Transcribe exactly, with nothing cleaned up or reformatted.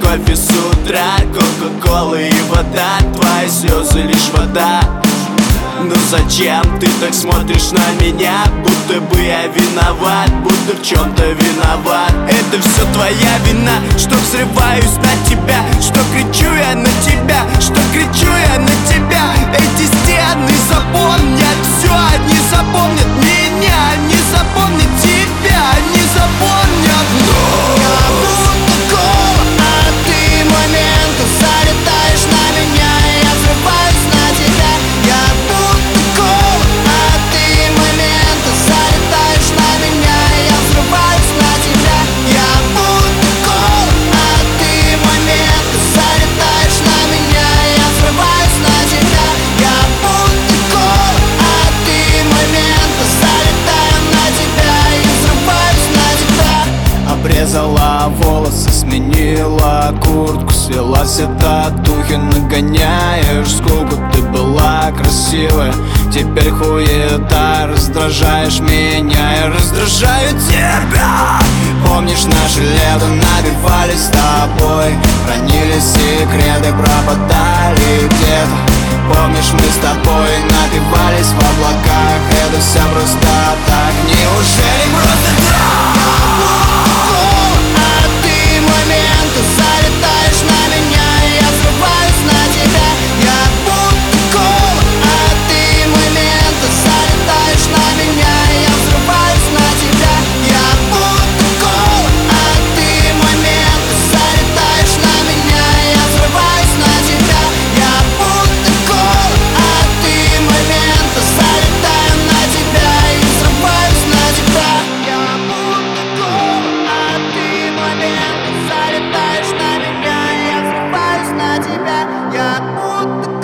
кофе с утра, кока-кола и вода, твои слезы лишь вода. Ну зачем ты так смотришь на меня, будто бы я виноват, будто в чем-то виноват? Это все твоя вина, что взрываюсь на тебя, что кричу я на тебя, что кричу я на тебя. Эти стены запомнят все, не запомнят меня, не запомнят тебя, не запомнят. Но я будто кола, а ты мой ментор, залетаешь на меня, я взрываюсь на тебя. Я будто кола, а ты мой ментор, залетаешь на меня, я взрываюсь на тебя. Я будто кола, а ты мой ментор, залетаешь на меня, я взрываюсь на тебя. Я будто кола, а ты мой ментор, залетаю на тебя и взрываюсь на тебя. Обрезала волосы, сменила куртку, свела все татухи, нагоняешь скуку. Ты была красивая, теперь хуета, раздражаешь меня, я раздражаю тебя. Помнишь, наши лета набивались с тобой, хранили секреты, пропадали где-то. Помнишь, мы с тобой напивались в облаках, это все просто так, неужели просто так? А ты мой ментор, залетаешь на меня, я взрываюсь на тебя. Я будто кола, а ты мой ментор, залетаешь на меня, я взрываюсь на тебя. Я будто кола, а ты мой ментор, залетаешь на меня, я взрываюсь на тебя. Я будто кола, а ты мой ментор, залетаю на тебя и взрываюсь на тебя. Я будто кола, а ты мой ментор, залетаешь на меня, я взрываюсь на тебя. Я будто